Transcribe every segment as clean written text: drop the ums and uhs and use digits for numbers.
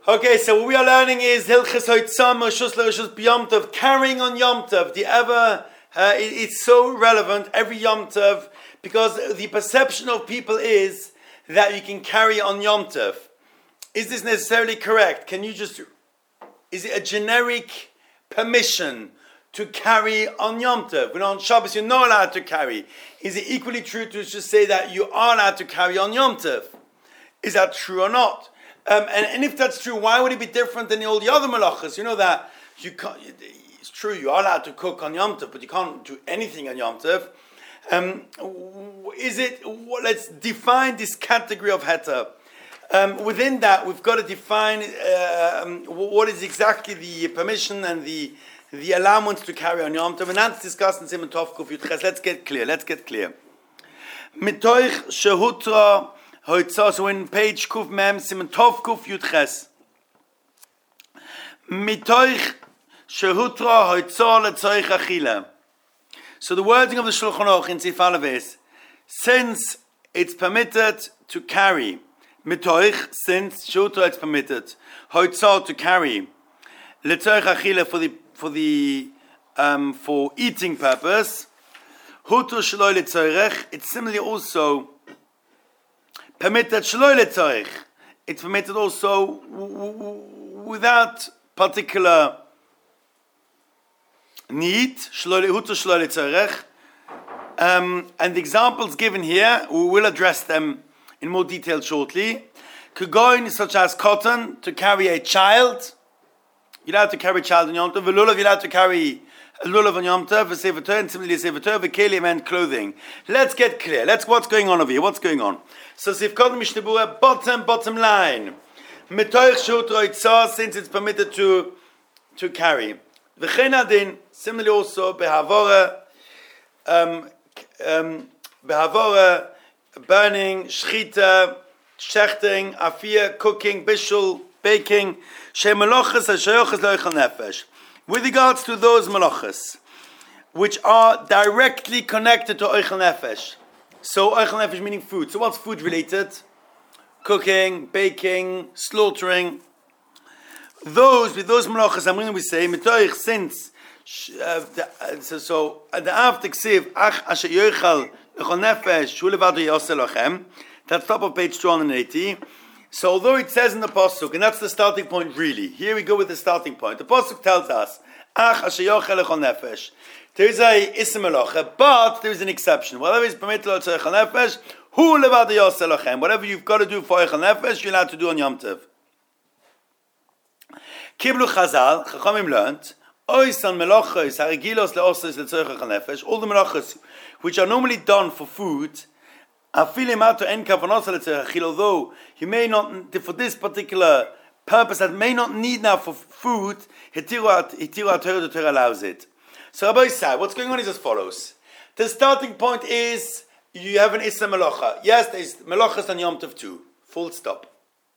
Okay, so what we are learning is Hilchas Hoitzam Rishus LeRishus B'Yom Tov, carrying on Yom Tov. It's so relevant every Yom Tov because the perception of people is that you can carry on Yom Tov. Is this necessarily correct? Is it a generic permission to carry on Yom Tov? When on Shabbos you're not allowed to carry. Is it equally true to just say that you are allowed to carry on Yom Tov? Is that true or not? And if that's true, why would it be different than all the other malachas? You know that you can't. It's true, you are allowed to cook on Yom Tov, but you can't do anything on Yom Tov. Let's define this category of heter. Within that, we've got to define what is exactly the permission and the allowance to carry on Yom Tov, and that's discussed in Siman Tov Kuf Yud Ches. Let's get clear. Mitoich shehutra. So in page Kuf Mem, Siman Tov Kuf Yud Ches. Mitoich shehutra hoitzah letzorich achila. So the wording of the Shulchan Aruch in Sif Aleph is, since it's permitted to carry, mitoich, since shehutra it's permitted, hoitzah to carry, letzorich achila for eating purpose, hutra shloi letzorich, it's similarly also permitted shloi letzorich. It's permitted also without particular need. Hutu shloi letzorich. And the examples given here, we will address them in more detail shortly. Kugoin, such as cotton, to carry a child. You're allowed to carry a child on Yom Tov. Lulav, you're allowed to carry a lulav on Yom Tov. Sefer Torah, and similarly Sefer Torah, v'kelim, and clothing. Let's get clear. What's going on over here? What's going on? So Sifkot Mishnebura, bottom line. Metoich shut roitzah, since it's permitted to carry. V'chein adin, similarly also behavora, burning, shchita, shechting, afia, cooking, bishul, baking, shemelochas hashayochas loichal nefesh. With regards to those malachas, which are directly connected to oichal nefesh. So oichal nefesh meaning food. So what's food related? Cooking, baking, slaughtering. With those malachas, I'm going to say mitoich, since the after ksiv ach asher yochal loichal nefesh shu levado yosel lochem. That's top of page 280. So although it says in the pasuk, and that's the starting point really, here we go with the starting point. The pasuk tells us, ach asher yochel loichal nefesh. There is a ism melacha, but there is an exception. Whatever is permitted to loichal nefesh, hu levad yosel lochem. Whatever you've got to do for loichal nefesh, you're allowed to do on Yom Tov. Kiblu Chazal, Chachamim learned, oisan melachos harigilos leosos letzorich loichal nefesh. All the melachos which are normally done for food, although you may not, for this particular purpose that may not need now for food, the Torah allows it. So Rabbi Yisai, what's going on is as follows. The starting point is, you have an Issa Melacha. Yes, there's Melachas on Yom Tov too. Full stop.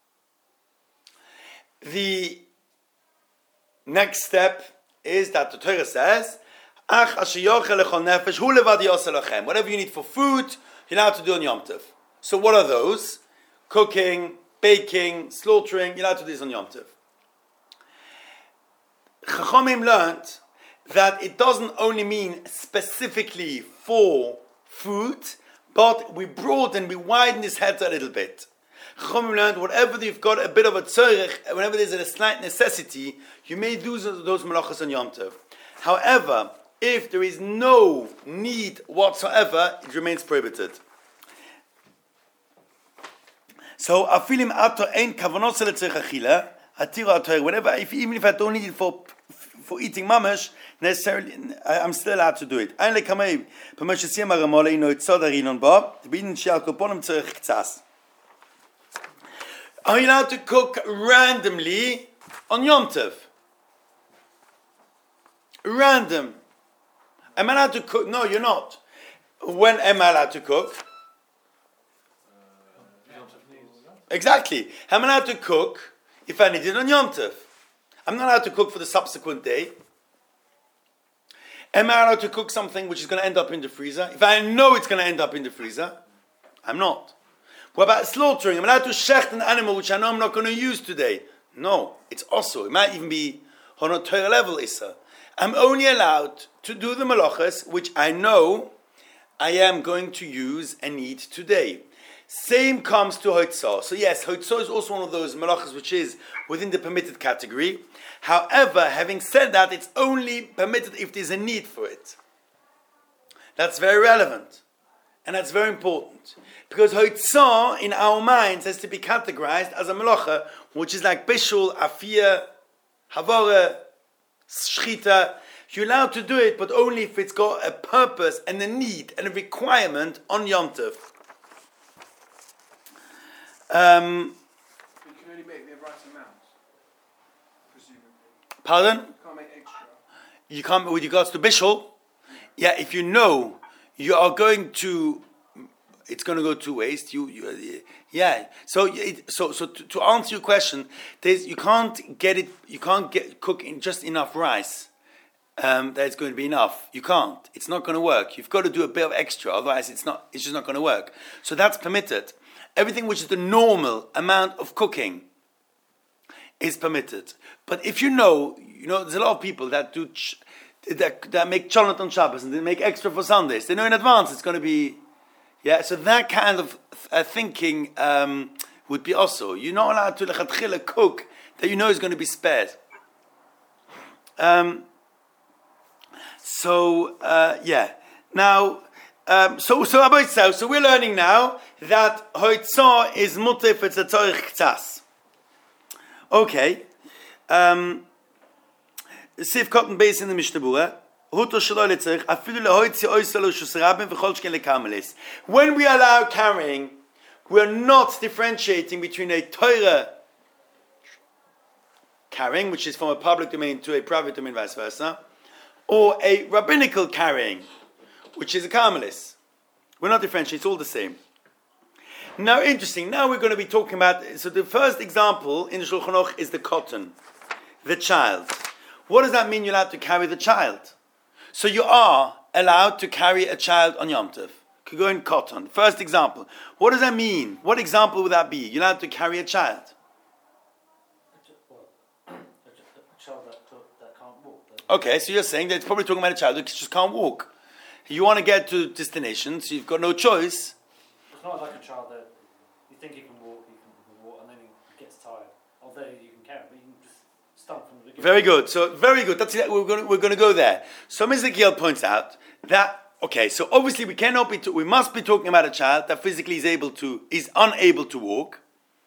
The next step is that the Torah says, whatever you need for food, you're allowed to do on Yom Tov. So what are those? Cooking, baking, slaughtering, you're allowed to do this on Yom Tov. Chachamim learned that it doesn't only mean specifically for food, but we widen this head a little bit. Chachamim learned whatever you've got a bit of a tzorich, whenever there's a slight necessity, you may do those malachas on Yom Tov. However, if there is no need whatsoever, it remains prohibited. So, afilim ato ein kavanos letzorich achila, atiru atoyer. Even if I don't need it for eating mamash, necessarily, I'm still allowed to do it. Ein lekamei, p'moshe siyam haramole ino itzod harinon ba, t'bidin she'al koponim tzorich k'tzas. Are you allowed to cook randomly on Yom Tov? Random. Am I allowed to cook? No, you're not. When am I allowed to cook? Exactly. Am I allowed to cook if I need it on Yom Tov? I'm not allowed to cook for the subsequent day. Am I allowed to cook something which is going to end up in the freezer? If I know it's going to end up in the freezer, I'm not. What about slaughtering? I'm allowed to shecht an animal which I know I'm not going to use today. No, it's also. It might even be on a Torah level Issa. I'm only allowed to do the malachas which I know I am going to use and need today. Same comes to Hoitzah. So yes, Hoitzah is also one of those malachas which is within the permitted category. However, having said that, it's only permitted if there's a need for it. That's very relevant. And that's very important. Because Hoitzah in our minds has to be categorized as a malacha, which is like Bishul, Afiyah, Havara, Shchita. You're allowed to do it, but only if it's got a purpose and a need and a requirement on Yom Tov. You can only make the right amount, presumably. Pardon? You can't make extra. You can't, with regards to Bishul, yeah, if you know you are going to, it's going to go to waste. Yeah. So to answer your question, you can't cook in just enough rice. That it's going to be enough. You can't. It's not going to work. You've got to do a bit of extra, otherwise it's just not going to work. So that's permitted. Everything which is the normal amount of cooking is permitted. But if you know, there's a lot of people that do that make cholent on Shabbos and they make extra for Sundays. They know in advance it's going to be, yeah. So that kind of thinking would be also. You're not allowed to lechatchila cook that you know is going to be spared. Yeah. Now, so we're learning now that Hoitzah is mutter if it's a tzorich k'tzas. Okay. Sif cotton base in the Mishnah Berurah. When we allow carrying, we're not differentiating between a Torah carrying, which is from a public domain to a private domain, vice versa, or a rabbinical carrying, which is a Carmelis. We're not differentiating, it's all the same. Now, interesting, now we're going to be talking about, so the first example in the Shulchan Aruch is the cotton, the child. What does that mean you're allowed to carry the child? So you are allowed to carry a child on Yom Tov. Could go in cotton. First example. What does that mean? What example would that be? You're allowed to carry a child. A child that can't walk. Okay, so you're saying that it's probably talking about a child who just can't walk. You want to get to destination, so you've got no choice. It's not like a child that you think he can walk, and then he gets tired. Although you can carry, but you can just stump from the beginning. Very good. So very good. That's we're going to go there. So Mr. Giel points out that so obviously we must be talking about a child that physically is unable to walk.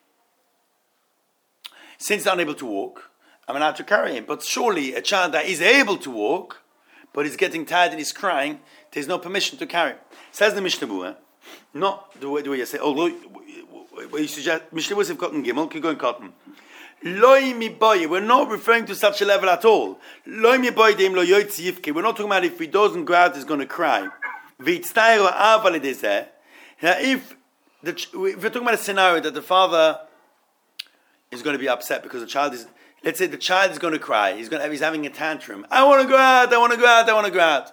Since they're unable to walk, I'm allowed to carry him. But surely a child that is able to walk, but is getting tired and is crying, there's no permission to carry. Says the Mishnah Berurah, not the way you say, although you suggest Mishnah Berurah cotton gimel, could go in cotton. Loi mi boy, we're not referring to such a level at all. Loi mi boy deim lo yoytzi yivke. We're not talking about if he doesn't go out, he's going to cry. V'yitztayro aval edezeh. Now, if we're talking about a scenario that the father is going to be upset because the child is, let's say the child is going to cry. He's having a tantrum. I want to go out.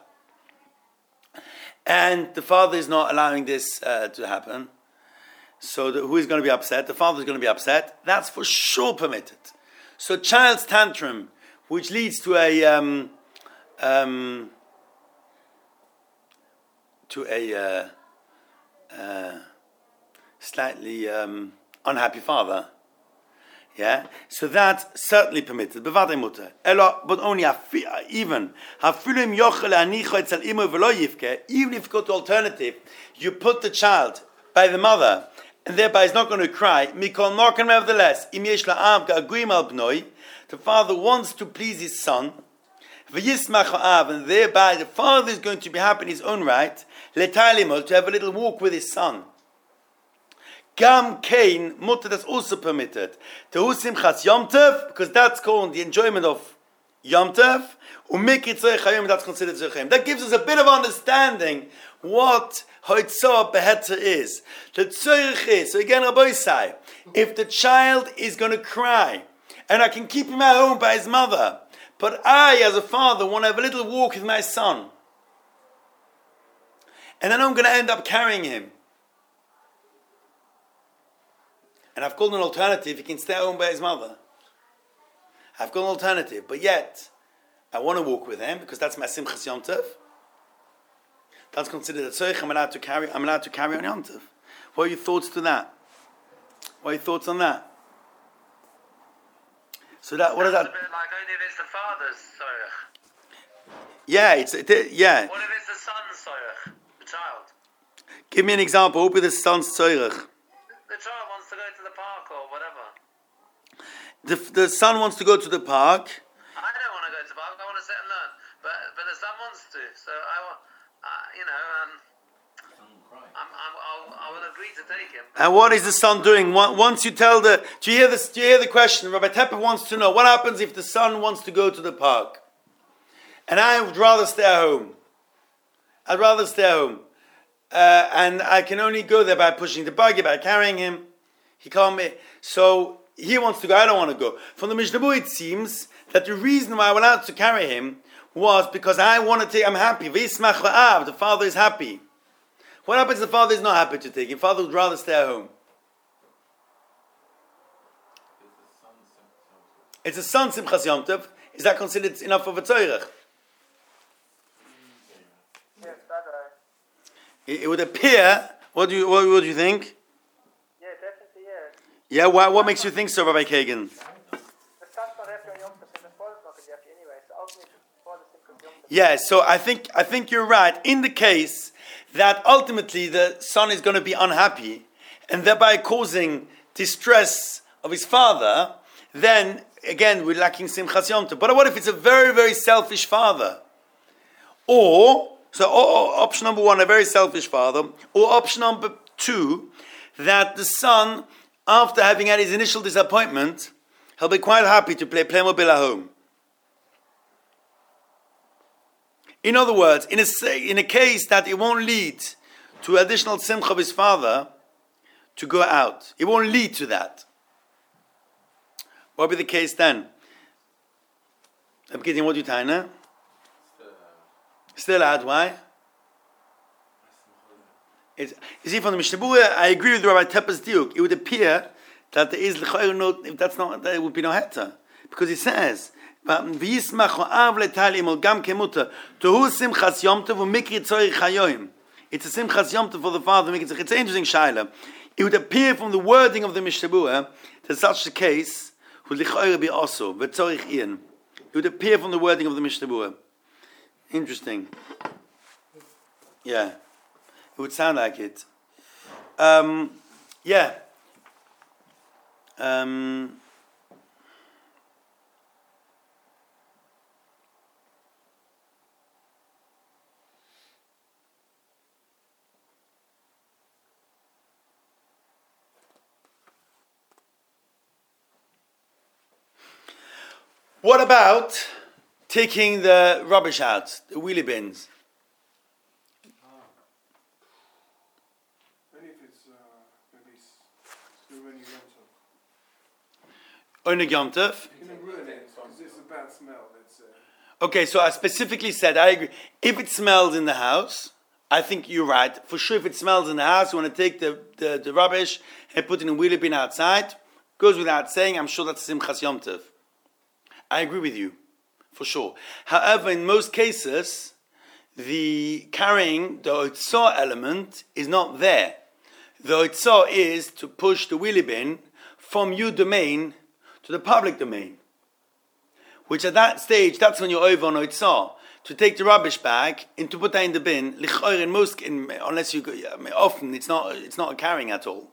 And the father is not allowing this to happen. So who is going to be upset? The father is going to be upset. That's for sure permitted. So child's tantrum, which leads to a slightly unhappy father. Yeah, so that's certainly permitted. But only even if you go to alternative, you put the child by the mother, and thereby is not going to cry. Nevertheless, the father wants to please his son, and thereby the father is going to be happy in his own right, to have a little walk with his son. Gam Kain, mutter, that's also permitted. Tehu simchas Yom Tov, because that's called the enjoyment of Yom Tov. Umikit tzorich hayom, that's considered tzorich hayom. That gives us a bit of understanding what Hoitzah beheter is. The tzorich is, so again, Rabbi Isai, if the child is going to cry, and I can keep him at home by his mother, but I, as a father, want to have a little walk with my son, and then I'm going to end up carrying him. And I've called an alternative, he can stay at home by his mother. I've got an alternative, but yet I want to walk with him because that's my Simchas Yom Tov. That's considered a tzorich. I'm allowed to carry on Yom Tov. What are your thoughts to that? What are your thoughts on that? So that what is that? It's a bit like only if it's the father's tzorich. Yeah, yeah. What if it's the son's tzorich? The child. Give me an example. What would be the son's tzorich? The child wants to go to the park or whatever. The son wants to go to the park. I don't want to go to the park. I want to sit and learn. But the son wants to. So I will agree to take him. And what is the son doing? Once you tell do you hear this? Do you hear the question? Rabbi Tepper wants to know what happens if the son wants to go to the park, and I would rather stay at home. I'd rather stay at home, and I can only go there by pushing the buggy, by carrying him. He can't be. So he wants to go. I don't want to go. From the Mishnah Berurah, it seems that the reason why I was allowed to carry him was because I want to take. I'm happy. V'yismach v'av. The father is happy. What happens if the father is not happy to take him? The father would rather stay at home. It's a son Simchas Yom Tov. Is that considered enough of a tzorich? Yes, that It would appear. What do you think? Yeah, definitely, yes. Yeah. What makes you think so, Rabbi Kagan? The son's not happy on Yom Tov, and the father's not going to be happy anyway. So ultimately, the father's Simchas Yom Tov. Yeah. So I think you're right in the case that ultimately the son is going to be unhappy and thereby causing distress of his father. Then again, we're lacking Simchas Yom Tov. But what if it's a very, very selfish father? Or option number one, a very selfish father. Or option number two, that the son, after having had his initial disappointment, he'll be quite happy to play Playmobil at home. In other words, in a case that it won't lead to additional simcha of his father to go out. It won't lead to that. What will be the case then? I'm kidding, what do you tie now? Still out, why? You see, from the Mishnah Berurah, I agree with Rabbi Tepper's diuk. It would appear that there is if that's not, there would be no heta. Because it says, it's a simchas yom tov for the father. It's an interesting shaila. It would appear from the wording of the Mishnah Berurah that such a case would be also. It would appear from the wording of the Mishnah Berurah. Interesting. Yeah. It would sound like it. Yeah. What about taking the rubbish out, the wheelie bins? Only if it's maybe still running Yom Tov. Only Yom Tov? You can ruin it because it's a bad smell. It's Okay, so I specifically said, I agree. If it smells in the house, I think you're right. For sure, if it smells in the house, you want to take the rubbish and put it in a wheelie bin outside. Goes without saying, I'm sure that's Simchas Yom Tov. I agree with you, for sure. However, in most cases, the carrying, the oitzah element is not there. The oitzah is to push the wheelie bin from your domain to the public domain. Which at that stage, that's when you're over on oitzah. To take the rubbish bag and to put that in the bin, unless you go, often it's not a carrying at all.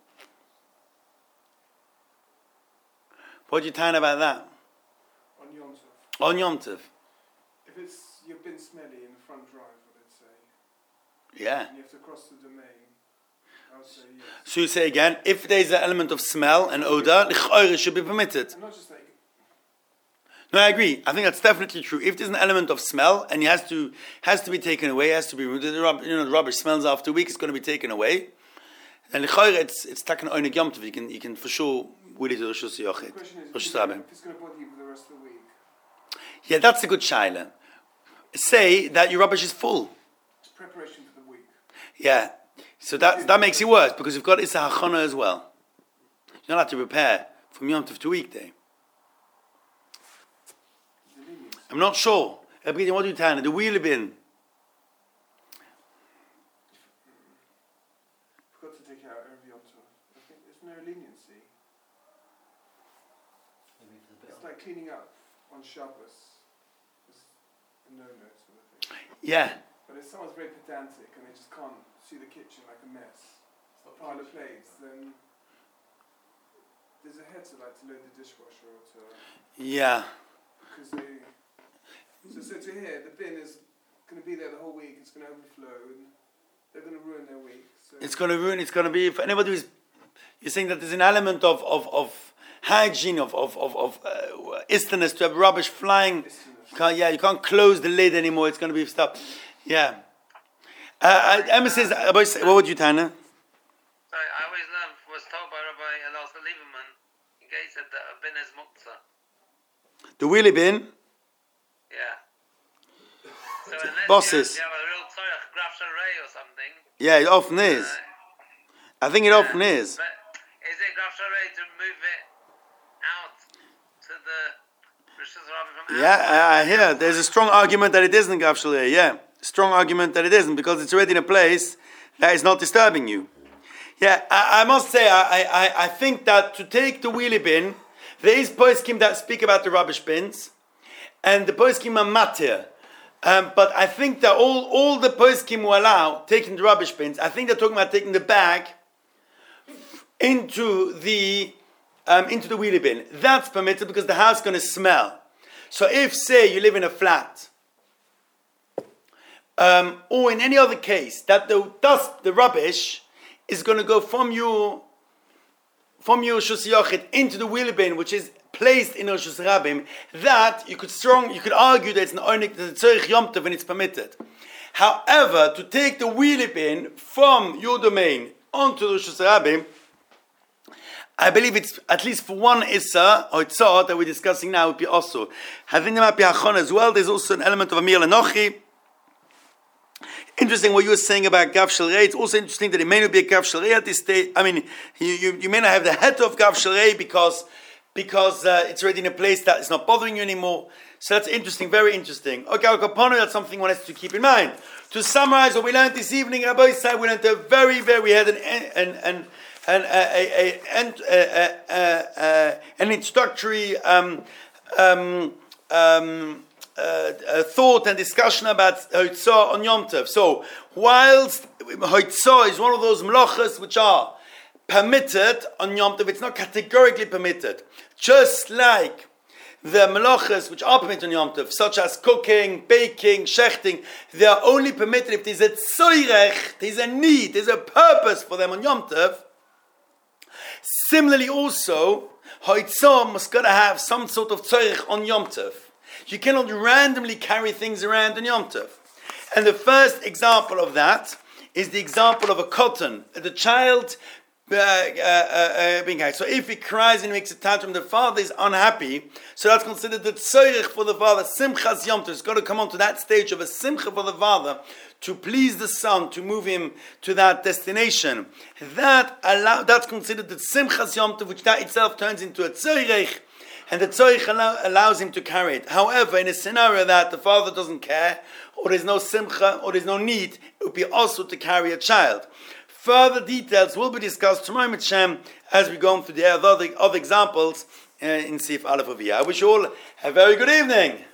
What do you tell about that? on Yom Tov. On Yom Tov. If you've been smelly in the front drive, let's say, Yeah. and you have to cross the domain, I would say yes. So you say again, if there's an element of smell and odor, l'ch'oire should be permitted. And not just like No, I agree. I think that's definitely true. If there's an element of smell and it has to be taken away, has to be removed, the rubbish smells after a week, it's going to be taken away. And l'ch'oire, it's taken on a Yom Tov. You can for sure will it to Rosh the Yochid. question is, Rosh if Hashanah. it's going to bother you for the rest of the week. Yeah, that's a good shaila. Say that your rubbish is full. It's preparation for the week. Yeah. So that makes it worse because you've got Issa Hachana as well. You're not allowed to prepare from Yom Tov to weekday. I'm not sure. What do you tell? The wheel bin. Forgot to take it out every Yom Tov. I think there's no leniency. It's like cleaning up on Shabbos. It's a no-no sort of thing. Yeah. But if someone's very pedantic and they just can't see the kitchen like a mess, a pile of plates, then there's a head to load the dishwasher or to... Yeah. Because they... So to hear, the bin is going to be there the whole week, it's going to overflow, and they're going to ruin their week. So It's going to ruin, it's going to be, if anybody who's, you're saying that there's an element of hygiene, of istiness to have rubbish flying. You can't close the lid anymore, it's going to be stuff. Yeah. Emma says, what would you, Tana? Sorry, I always was told by Rabbi Elazar Lieberman, he said that a bin is muktzah. The wheelie bin? Yeah. So unless Bosses. you have a real tzorech, graf sharei or something. Yeah, it often is. I think it often is. But is it graf sharei to move it out to the Rosh Hashanah from Yeah, I hear. There's a strong argument that it isn't Gav Shalei. Yeah, strong argument that it isn't because it's already in a place that is not disturbing you. Yeah, I must say, I think that to take the wheelie bin, there is poskim that speak about the rubbish bins, and the poskim are matir. But I think that all the poskim who allow taking the rubbish bins, I think they're talking about taking the bag into the wheelie bin. That's permitted because the house is going to smell. So if, say, you live in a flat, or in any other case, that the dust, the rubbish, is going to go from your Shus Yochid into the wheelie bin, which is placed in Rosh Hashanah, that you could argue that it's an onik, that it's tzorich Yom Tov and it's permitted. However, to take the wheelie bin from your domain onto Rosh Hashanah, I believe it's at least for one Issa or Itzah that we're discussing now would be also. I think there might be Achon as well. There's also an element of Amir Lenochi. Interesting what you were saying about Gav Shalrei. It's also interesting that it may not be a Gav Shalrei at this stage. I mean, you may not have the head of Gav Shalrei because it's already in a place that is not bothering you anymore. So that's interesting, very interesting. Okay, that's something one has to keep in mind. To summarize what we learned this evening, Rabbi said we learned a very, very head an introductory thought and discussion about Hoitzah on Yom Tov. So, whilst Hoitzah is one of those melachas which are permitted on Yom Tov, it's not categorically permitted. Just like the melachas which are permitted on Yom Tov, such as cooking, baking, shechting, they are only permitted if there's a tzorech, there's a need, there's a purpose for them on Yom Tov. Similarly also, Hoitzah must gotta have some sort of tzorech on Yom Tov. You cannot randomly carry things around on Yom Tov. And the first example of that is the example of a cotton. The child being carried. So if he cries and makes a tantrum, the father is unhappy. So that's considered the tzorech for the father. Simchas Yom Tov. It's got to come on to that stage of a simcha for the father to please the son, to move him to that destination. That's considered the simchas Yom Tov, which that itself turns into a tzorech. And the tzorich allows him to carry it. However, in a scenario that the father doesn't care, or there's no simcha, or there's no need, it would be also to carry a child. Further details will be discussed tomorrow with Shem as we go on through the other examples in Sif Aleph Aviyah. I wish you all a very good evening.